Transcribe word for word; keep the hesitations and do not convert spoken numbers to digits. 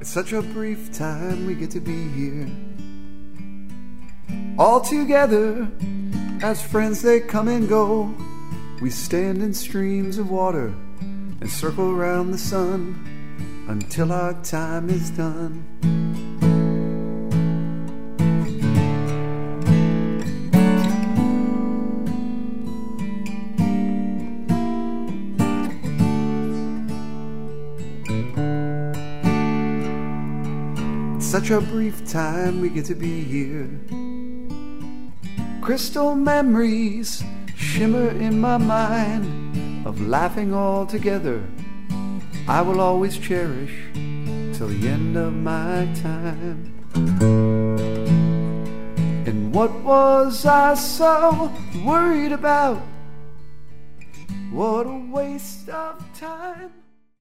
It's such a brief time we get to be here, all together as friends. They come and go. We stand in streams of water and circle around the sun until our time is done. Such a brief time we get to be here. Crystal memories shimmer in my mind of laughing all together. I will always cherish till the end of my time. And what was I so worried about? What a waste of time.